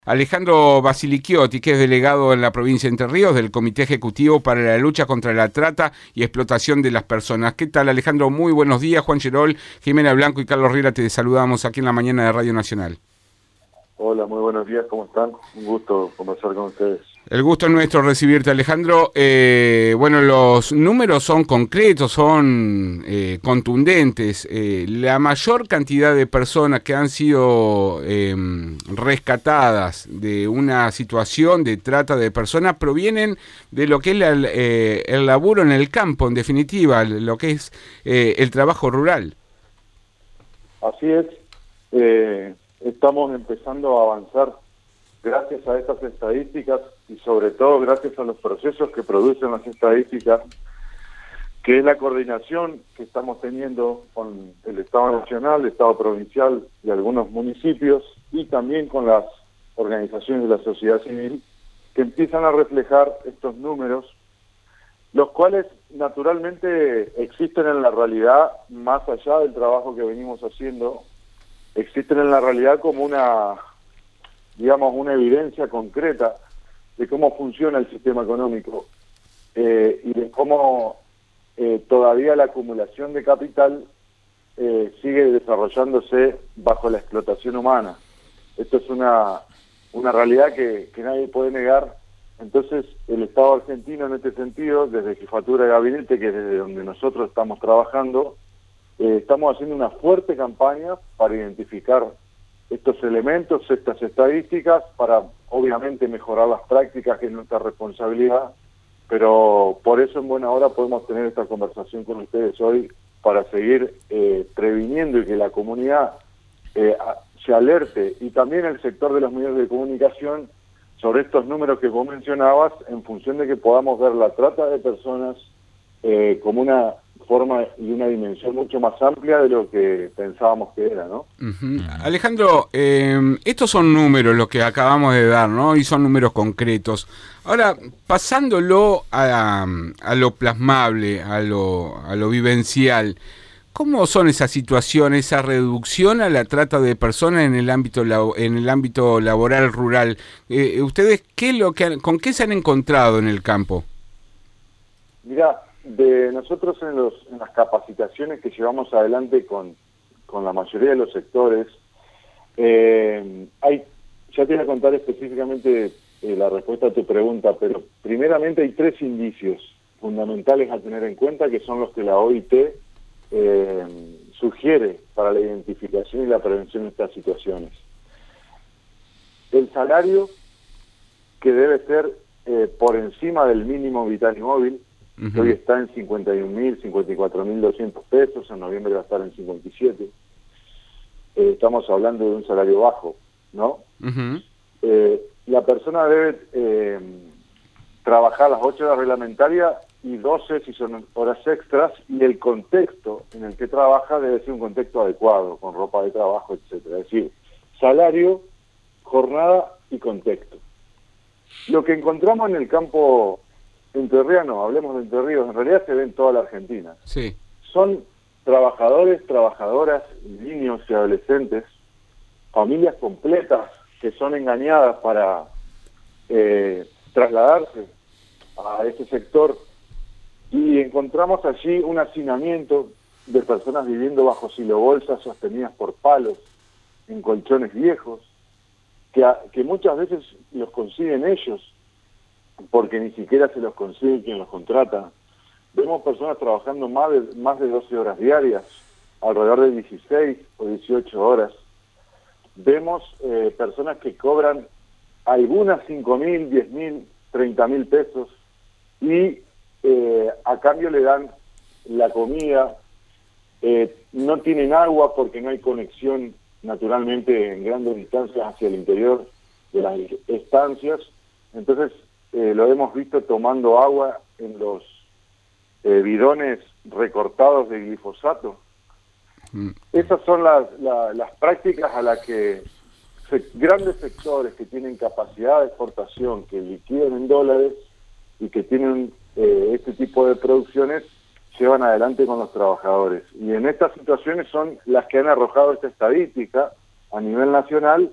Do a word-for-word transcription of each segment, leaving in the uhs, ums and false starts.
Alejandro Basiliciotti, que es delegado en la provincia de Entre Ríos del Comité Ejecutivo para la Lucha contra la Trata y Explotación de las Personas. ¿Qué tal, Alejandro? Muy buenos días. Juan Gerol, Jimena Blanco y Carlos Riera te saludamos aquí en la mañana de Radio Nacional. Hola, muy buenos días, ¿cómo están? Un gusto conversar con ustedes. El gusto es nuestro recibirte, Alejandro. Eh, bueno, los números son concretos, son eh, contundentes. Eh, la mayor cantidad de personas que han sido eh, rescatadas de una situación de trata de personas provienen de lo que es la, eh, el laburo en el campo, en definitiva, lo que es eh, el trabajo rural. Así es. Eh, estamos empezando a avanzar gracias a estas estadísticas y sobre todo gracias a los procesos que producen las estadísticas, que es la coordinación que estamos teniendo con el Estado Nacional, el Estado Provincial y algunos municipios, y también con las organizaciones de la sociedad civil, que empiezan a reflejar estos números, los cuales naturalmente existen en la realidad, más allá del trabajo que venimos haciendo, existen en la realidad como una, digamos, una evidencia concreta de cómo funciona el sistema económico eh, y de cómo eh, todavía la acumulación de capital eh, sigue desarrollándose bajo la explotación humana. Esto es una, una realidad que, que nadie puede negar. Entonces, el Estado argentino en este sentido, desde Jefatura de Gabinete, que es desde donde nosotros estamos trabajando, eh, estamos haciendo una fuerte campaña para identificar estos elementos, estas estadísticas, para obviamente mejorar las prácticas, que es nuestra responsabilidad, pero por eso en buena hora podemos tener esta conversación con ustedes hoy para seguir eh, previniendo y que la comunidad eh, se alerte, y también el sector de los medios de comunicación, sobre estos números que vos mencionabas, en función de que podamos ver la trata de personas eh, como una forma y una dimensión mucho más amplia de lo que pensábamos que era, ¿no? Uh-huh. Alejandro, eh, estos son números los que acabamos de dar, ¿no? Y son números concretos. Ahora, pasándolo a, a lo plasmable, a lo, a lo vivencial, ¿cómo son esas situaciones, esa reducción a la trata de personas en el ámbito en el ámbito laboral rural? Eh, ¿Ustedes qué lo que han, con qué se han encontrado en el campo? Mirá, de nosotros en, los, en las capacitaciones que llevamos adelante con, con la mayoría de los sectores, eh, hay, ya te voy a contar específicamente eh, la respuesta a tu pregunta, pero primeramente hay tres indicios fundamentales a tener en cuenta, que son los que la O I T eh, sugiere para la identificación y la prevención de estas situaciones. El salario, que debe ser eh, por encima del mínimo vital y móvil, que hoy está en cincuenta y un mil, cincuenta y cuatro mil doscientos pesos, en noviembre va a estar en cincuenta y siete. Eh, estamos hablando de un salario bajo, ¿no? Uh-huh. Eh, la persona debe eh, trabajar las ocho horas reglamentarias y doce si son horas extras, y el contexto en el que trabaja debe ser un contexto adecuado, con ropa de trabajo, etcétera. Es decir, salario, jornada y contexto. Lo que encontramos en el campo entrerriano, hablemos de Entre Ríos, en realidad se ve en toda la Argentina. Sí. Son trabajadores, trabajadoras, niños y adolescentes, familias completas que son engañadas para eh, trasladarse a ese sector, y encontramos allí un hacinamiento de personas viviendo bajo silobolsas sostenidas por palos, en colchones viejos, que, a, que muchas veces los consiguen ellos, porque ni siquiera se los consigue quien los contrata. Vemos personas trabajando más de, más de doce horas diarias, alrededor de dieciséis o dieciocho horas. Vemos eh, personas que cobran algunas cinco mil, diez mil, treinta mil pesos, y eh, a cambio le dan la comida, eh, no tienen agua porque no hay conexión naturalmente en grandes distancias hacia el interior de las estancias. Entonces, Eh, lo hemos visto tomando agua en los eh, bidones recortados de glifosato. Mm. Esas son las, la, las prácticas a las que se, grandes sectores que tienen capacidad de exportación, que liquidan en dólares y que tienen eh, este tipo de producciones, llevan adelante con los trabajadores. Y en estas situaciones son las que han arrojado esta estadística a nivel nacional,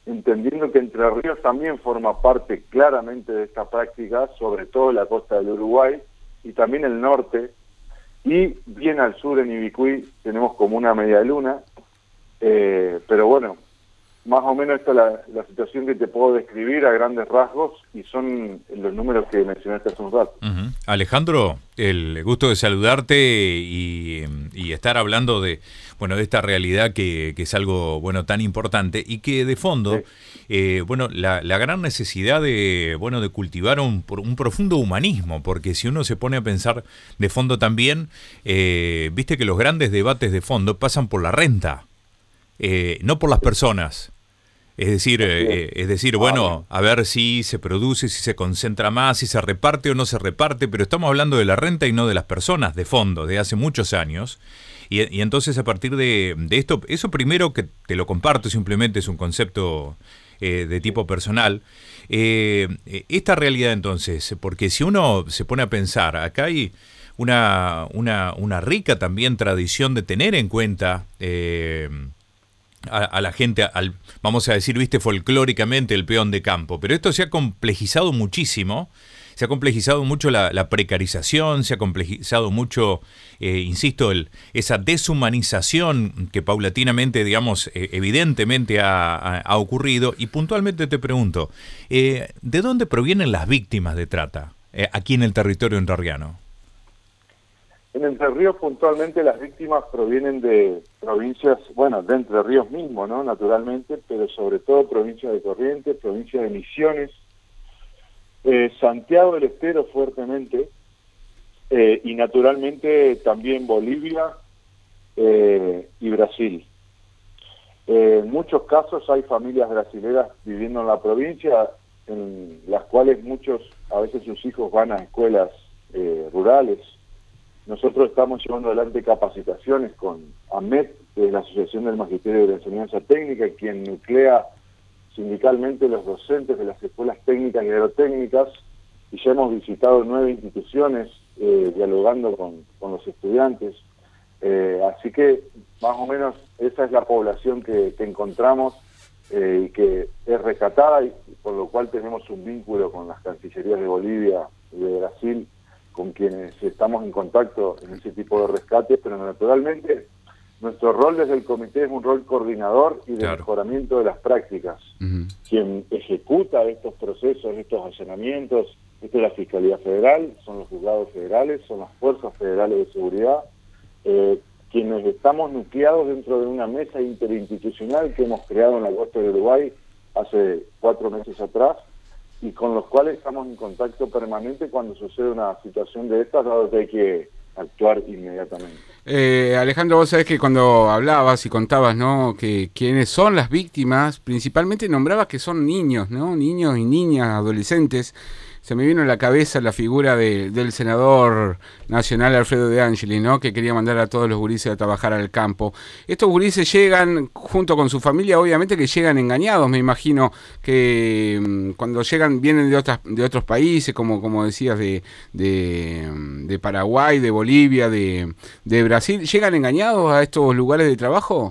entendiendo que Entre Ríos también forma parte claramente de esta práctica, sobre todo la costa del Uruguay y también el norte, y bien al sur en Ibicuí tenemos como una media luna, eh, pero bueno, más o menos esta es la, la situación que te puedo describir a grandes rasgos y son los números que mencionaste hace un rato. Uh-huh. Alejandro, el gusto de saludarte y, y estar hablando de bueno de esta realidad que, que es algo bueno tan importante y que de fondo, sí. eh, bueno la, la gran necesidad de bueno de cultivar un, un profundo humanismo, porque si uno se pone a pensar de fondo también, eh, viste que los grandes debates de fondo pasan por la renta, eh, no por las personas. Es decir, eh, es decir, bueno, a ver si se produce, si se concentra más, si se reparte o no se reparte, pero estamos hablando de la renta y no de las personas, de fondo, de hace muchos años. Y, y entonces a partir de, de esto, eso primero que te lo comparto, simplemente es un concepto eh, de tipo personal. Eh, esta realidad entonces, porque si uno se pone a pensar, acá hay una, una, una rica también tradición de tener en cuenta... Eh, A, a la gente, al, vamos a decir, viste, folclóricamente el peón de campo, pero esto se ha complejizado muchísimo, se ha complejizado mucho la, la precarización, se ha complejizado mucho, eh, insisto, el, esa deshumanización que paulatinamente, digamos, eh, evidentemente ha, ha, ha ocurrido, y puntualmente te pregunto, eh, ¿de dónde provienen las víctimas de trata eh, aquí en el territorio entrerriano? En Entre Ríos puntualmente las víctimas provienen de provincias, bueno, de Entre Ríos mismo, ¿no? Naturalmente, pero sobre todo provincias de Corrientes, provincias de Misiones, eh, Santiago del Estero fuertemente, eh, y naturalmente también Bolivia eh, y Brasil. Eh, en muchos casos hay familias brasileras viviendo en la provincia, en las cuales muchos, a veces sus hijos van a escuelas eh, rurales. Nosotros estamos llevando adelante capacitaciones con AMET, que es la Asociación del Magisterio de la Enseñanza Técnica, quien nuclea sindicalmente los docentes de las escuelas técnicas y agrotécnicas, y ya hemos visitado nueve instituciones eh, dialogando con, con los estudiantes. Eh, así que más o menos esa es la población que, que encontramos eh, y que es rescatada, y por lo cual tenemos un vínculo con las cancillerías de Bolivia y de Brasil, con quienes estamos en contacto en ese tipo de rescate, pero naturalmente nuestro rol desde el comité es un rol coordinador y de claro. mejoramiento de las prácticas. Uh-huh. Quien ejecuta estos procesos, estos allanamientos, esta es la Fiscalía Federal, son los juzgados federales, son las fuerzas federales de seguridad, eh, quienes estamos nucleados dentro de una mesa interinstitucional que hemos creado en la costa del Uruguay hace cuatro meses atrás, y con los cuales estamos en contacto permanente cuando sucede una situación de estas, dado que hay que actuar inmediatamente. Eh, Alejandro, vos sabés que cuando hablabas y contabas, ¿no?, que quiénes son las víctimas, principalmente nombrabas que son niños, ¿no?, niños y niñas, adolescentes. Se me vino a la cabeza la figura de, del senador nacional Alfredo De Angelis, ¿no?, que quería mandar a todos los gurises a trabajar al campo. Estos gurises llegan junto con su familia, obviamente que llegan engañados, me imagino que mmm, cuando llegan vienen de otras de otros países, como como decías, de, de, de Paraguay, de Bolivia, de, de Brasil. ¿Llegan engañados a estos lugares de trabajo?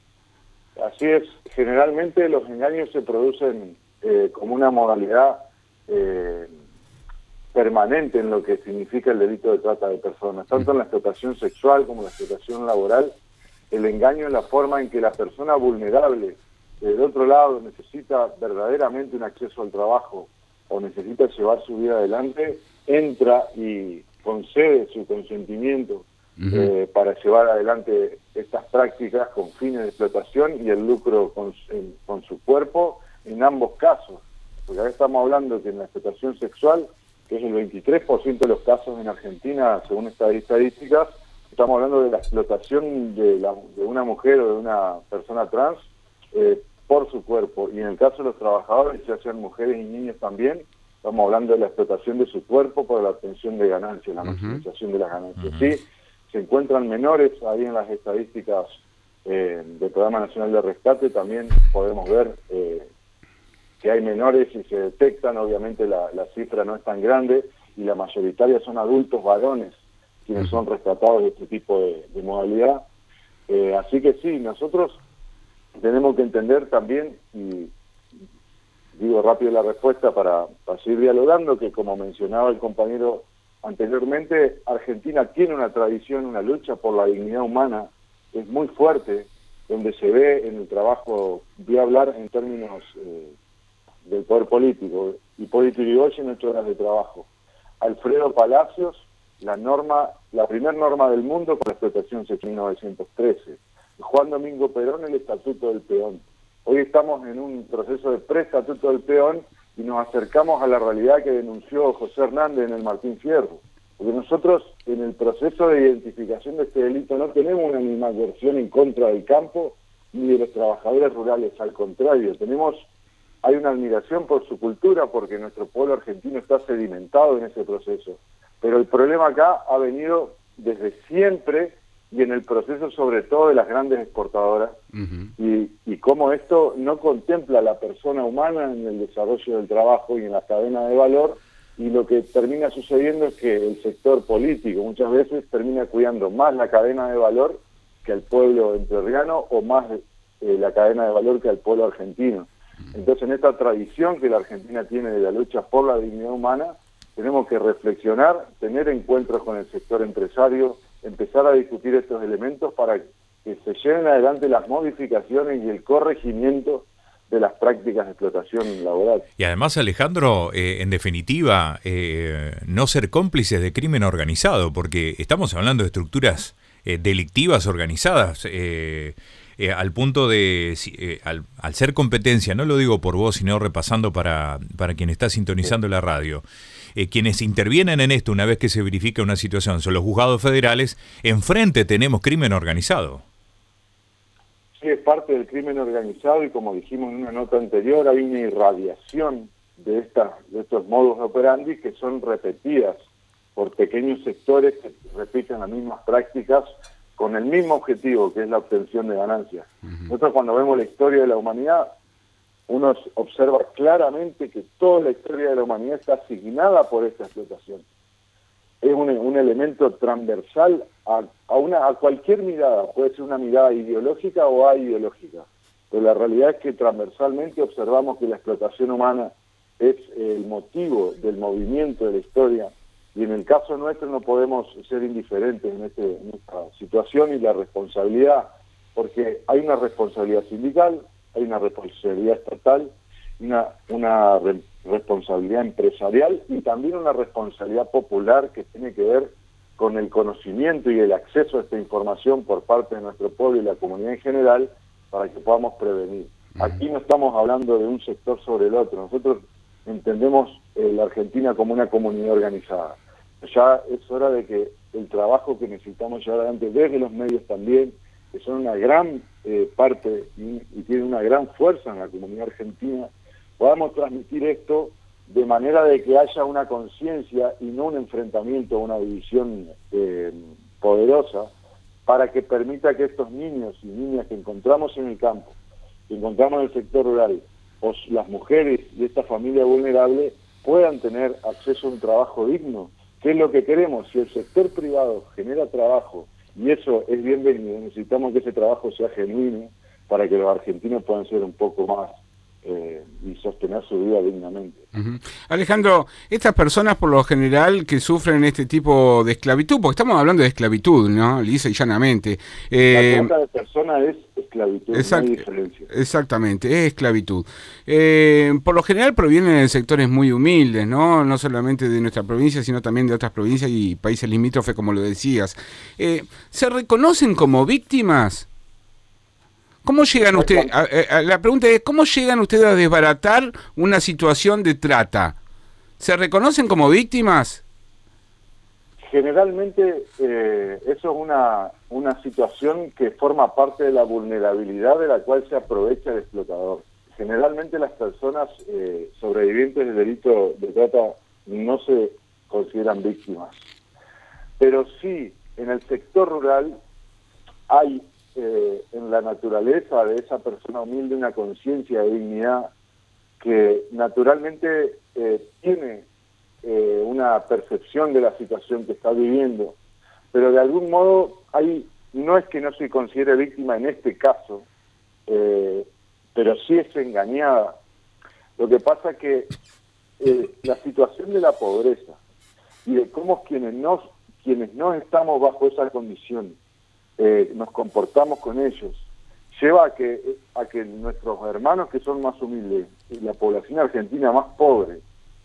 Así es. Generalmente los engaños se producen eh, como una modalidad eh, permanente en lo que significa el delito de trata de personas, tanto en la explotación sexual como en la explotación laboral. El engaño es la forma en que la persona vulnerable, que del otro lado necesita verdaderamente un acceso al trabajo o necesita llevar su vida adelante, entra y concede su consentimiento uh-huh. eh, para llevar adelante estas prácticas con fines de explotación y el lucro con, en, con su cuerpo en ambos casos. Porque ahora estamos hablando que en la explotación sexual, que es el veintitrés por ciento de los casos en Argentina, según estas estadísticas, estamos hablando de la explotación de, la, de una mujer o de una persona trans eh, por su cuerpo. Y en el caso de los trabajadores, ya sean mujeres y niños también, estamos hablando de la explotación de su cuerpo por la obtención de ganancias, la maximización uh-huh. de las ganancias. Uh-huh. Sí, se encuentran menores ahí en las estadísticas eh, del Programa Nacional de Rescate, también podemos ver eh, que hay menores y se detectan, obviamente la, la cifra no es tan grande, y la mayoritaria son adultos varones quienes son rescatados de este tipo de, de modalidad. Eh, así que sí, nosotros tenemos que entender también y digo rápido la respuesta para, para seguir dialogando, que como mencionaba el compañero anteriormente, Argentina tiene una tradición, una lucha por la dignidad humana, es muy fuerte, donde se ve en el trabajo, voy a hablar en términos eh, del poder político, Hipólito Yrigoyen, ocho horas de trabajo. Alfredo Palacios, la norma, la primera norma del mundo con la explotación sexual en mil novecientos trece. Juan Domingo Perón, el Estatuto del Peón. Hoy estamos en un proceso de pre-Estatuto del Peón y nos acercamos a la realidad que denunció José Hernández en el Martín Fierro. Porque nosotros, en el proceso de identificación de este delito, no tenemos una animadversión en contra del campo ni de los trabajadores rurales. Al contrario, tenemos, hay una admiración por su cultura, porque nuestro pueblo argentino está sedimentado en ese proceso. Pero el problema acá ha venido desde siempre y en el proceso sobre todo de las grandes exportadoras, uh-huh. y, y cómo esto no contempla a la persona humana en el desarrollo del trabajo y en la cadena de valor, y lo que termina sucediendo es que el sector político muchas veces termina cuidando más la cadena de valor que al pueblo entrerriano, o más eh, la cadena de valor que al pueblo argentino. Entonces, en esta tradición que la Argentina tiene de la lucha por la dignidad humana, tenemos que reflexionar, tener encuentros con el sector empresario, empezar a discutir estos elementos para que se lleven adelante las modificaciones y el corregimiento de las prácticas de explotación laboral. Y además, Alejandro, eh, en definitiva, eh, no ser cómplices de crimen organizado, porque estamos hablando de estructuras eh, delictivas organizadas, eh, eh, al punto de, eh, al, al ser competencia, no lo digo por vos, sino repasando para, para quien está sintonizando sí. la radio, Eh, quienes intervienen en esto una vez que se verifica una situación son los juzgados federales. Enfrente tenemos crimen organizado. Sí, es parte del crimen organizado, y como dijimos en una nota anterior, hay una irradiación de, esta, de estos modus operandi que son repetidas por pequeños sectores que repiten las mismas prácticas con el mismo objetivo, que es la obtención de ganancias. Uh-huh. Nosotros, cuando vemos la historia de la humanidad, uno observa claramente que toda la historia de la humanidad está asignada por esta explotación. Es un, un elemento transversal a, a, una, a cualquier mirada, puede ser una mirada ideológica o aideológica, pero la realidad es que transversalmente observamos que la explotación humana es el motivo del movimiento de la historia, y en el caso nuestro no podemos ser indiferentes en, este, en esta situación, y la responsabilidad, porque hay una responsabilidad sindical, hay una responsabilidad estatal, una, una re, responsabilidad empresarial y también una responsabilidad popular que tiene que ver con el conocimiento y el acceso a esta información por parte de nuestro pueblo y la comunidad en general, para que podamos prevenir. Aquí no estamos hablando de un sector sobre el otro, nosotros entendemos eh, la Argentina como una comunidad organizada. Ya es hora de que el trabajo que necesitamos llevar adelante desde los medios también, que son una gran eh, parte y, y tienen una gran fuerza en la comunidad argentina, podamos transmitir esto de manera de que haya una conciencia y no un enfrentamiento, una división eh, poderosa, para que permita que estos niños y niñas que encontramos en el campo, que encontramos en el sector rural, o las mujeres de esta familia vulnerable, puedan tener acceso a un trabajo digno, que es lo que queremos. Si el sector privado genera trabajo, y eso es bienvenido, necesitamos que ese trabajo sea genuino para que los argentinos puedan ser un poco más eh, y sostener su vida dignamente. Uh-huh. Alejandro, estas personas por lo general que sufren este tipo de esclavitud, porque estamos hablando de esclavitud, ¿no? Lisa y llanamente. Eh, la trata de personas es esclavitud, exact- no hay diferencia. Exactamente, es esclavitud. Eh, por lo general provienen de sectores muy humildes, ¿no? No solamente de nuestra provincia, sino también de otras provincias y países limítrofes, como lo decías. Eh, ¿Se reconocen como víctimas? ¿Cómo llegan ustedes? La pregunta es, ¿cómo llegan ustedes a desbaratar una situación de trata? ¿Se reconocen como víctimas? Generalmente eh, eso es una, una situación que forma parte de la vulnerabilidad de la cual se aprovecha el explotador. Generalmente las personas eh, sobrevivientes del delito de trata no se consideran víctimas. Pero sí, en el sector rural hay eh, en la naturaleza de esa persona humilde una conciencia de dignidad que naturalmente eh, tiene eh, una percepción de la situación que está viviendo, pero de algún modo hay, no es que no se considere víctima en este caso, eh, pero sí es engañada. Lo que pasa es que eh, la situación de la pobreza y de cómo quienes no, quienes no estamos bajo esa condición eh, nos comportamos con ellos, lleva a que, a que nuestros hermanos que son más humildes y la población argentina más pobre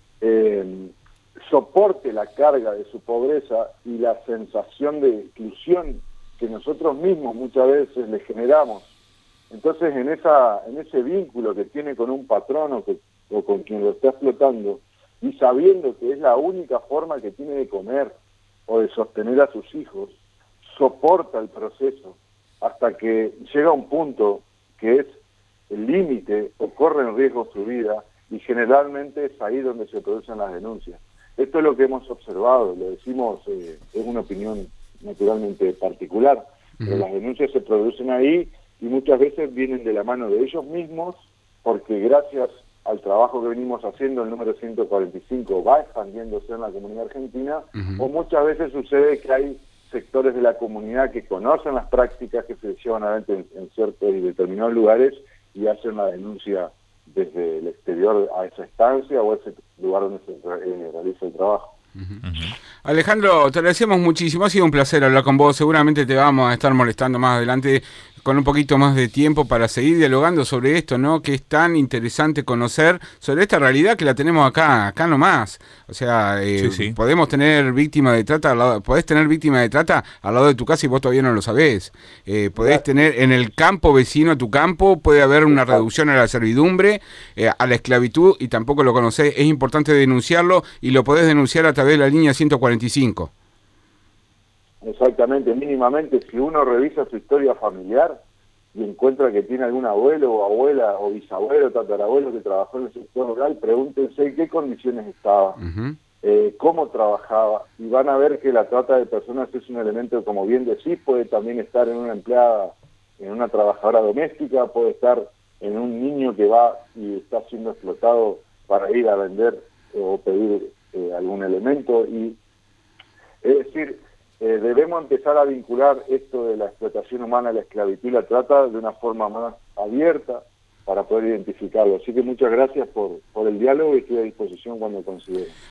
eh, soporte la carga de su pobreza y la sensación de exclusión que nosotros mismos muchas veces le generamos. Entonces, en esa en ese vínculo que tiene con un patrón o, que, o con quien lo está explotando, y sabiendo que es la única forma que tiene de comer o de sostener a sus hijos, soporta el proceso hasta que llega a un punto que es el límite o corre en riesgo su vida, y generalmente es ahí donde se producen las denuncias. Esto es lo que hemos observado, lo decimos, eh, es una opinión naturalmente particular, uh-huh. pero las denuncias se producen ahí y muchas veces vienen de la mano de ellos mismos, porque gracias al trabajo que venimos haciendo, el número ciento cuarenta y cinco va expandiéndose en la comunidad argentina, uh-huh. o muchas veces sucede que hay sectores de la comunidad que conocen las prácticas que se llevan adelante en, en ciertos y determinados lugares y hacen la denuncia desde el exterior a esa estancia o a ese lugar donde se eh, realiza el trabajo. Uh-huh. Uh-huh. Alejandro, te agradecemos muchísimo, ha sido un placer hablar con vos, seguramente te vamos a estar molestando más adelante con un poquito más de tiempo para seguir dialogando sobre esto, ¿no? Que es tan interesante conocer sobre esta realidad que la tenemos acá, acá nomás. O sea, eh, sí, sí. podemos tener víctima de trata, al lado, podés tener víctima de trata al lado de tu casa y vos todavía no lo sabés. Eh, podés tener en el campo vecino a tu campo, puede haber una reducción a la servidumbre, eh, a la esclavitud y tampoco lo conocés. Es importante denunciarlo y lo podés denunciar a través de la línea ciento cuarenta y cinco. Exactamente, mínimamente, si uno revisa su historia familiar y encuentra que tiene algún abuelo o abuela o bisabuelo, tatarabuelo que trabajó en el sector rural, pregúntense en qué condiciones estaba, uh-huh. eh, cómo trabajaba, y van a ver que la trata de personas es un elemento, como bien decís, puede también estar en una empleada, en una trabajadora doméstica, puede estar en un niño que va y está siendo explotado para ir a vender eh, o pedir eh, algún elemento, y es decir, Eh, debemos empezar a vincular esto de la explotación humana, la esclavitud y la trata de una forma más abierta para poder identificarlo. Así que muchas gracias por, por el diálogo y estoy a disposición cuando considere.